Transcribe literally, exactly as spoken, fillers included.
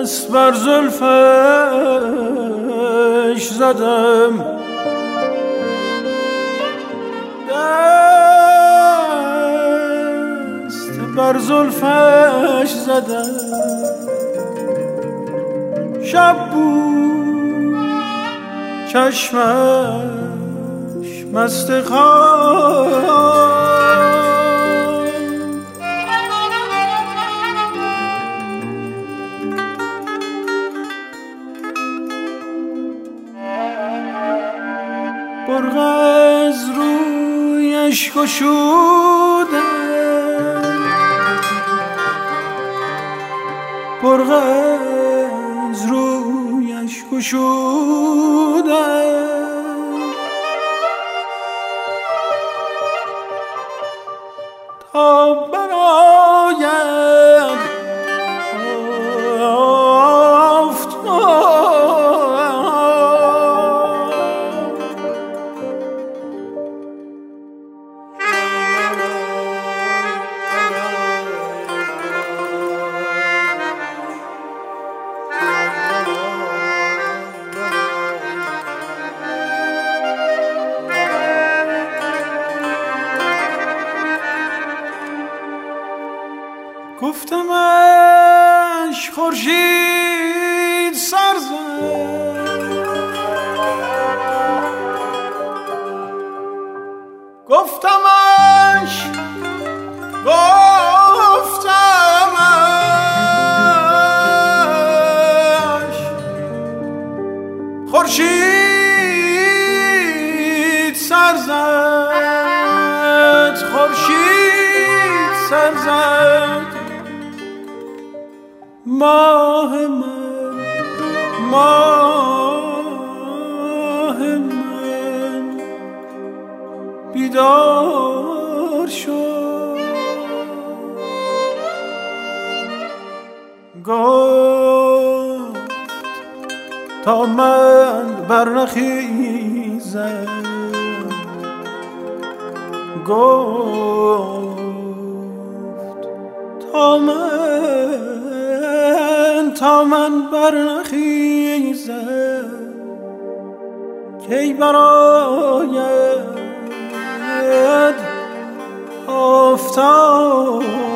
دست بر زلفش زدم، دست بر زلفش زدم. شب بود چشمش مست خواب، برق از رویش گشودم، برق از رویش گشودم. تا براید گفتمش خورشید سر زد، گفتمش گفتمش خورشید سر زد، خورشید سر زد. ماه من، ماه من بیدار شد، گفت تا من برنخیزم، گفت تا من تا من برنخیزم، کی براید آفتاب